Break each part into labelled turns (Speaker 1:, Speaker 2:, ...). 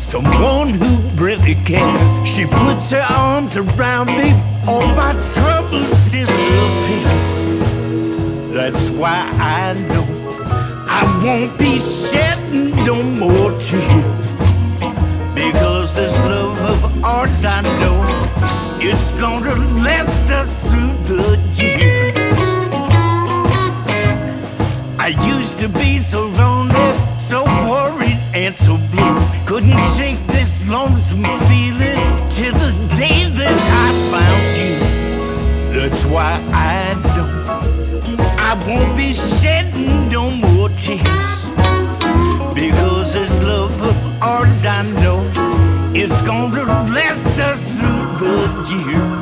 Speaker 1: someone who really cares. She puts her arms around me, all my troubles disappear. That's why I know I won't be shedding no more tears, because this love of ours, I know it's gonna last us through the years. I used to be so lonely, so worried and so blue. Couldn't shake this lonesome feeling till the day that I found you. That's why I know I won't be shedding no more tears, because this love of ours, I know it's gonna last us through the years.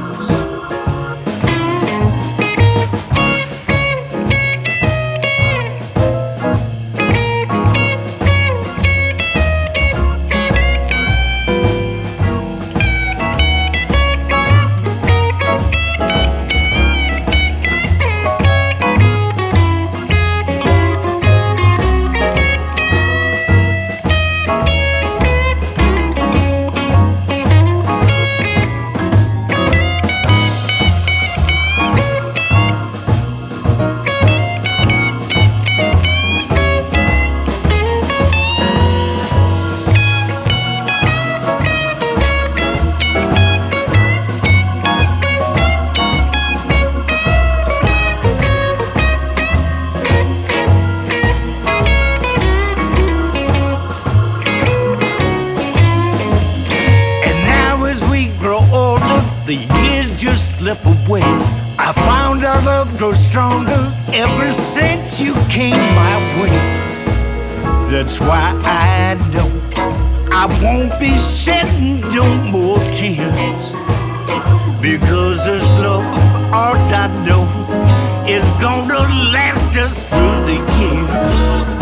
Speaker 1: The years just slip away. I found our love grow stronger ever since you came my way. That's why I know I won't be shedding no more tears, because this love of ours, I know, is gonna last us through the years.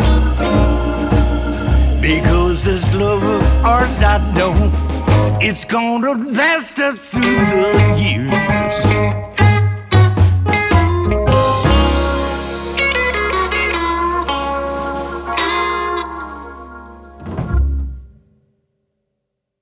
Speaker 1: Because this love of ours, I know, it's gonna last us through the years.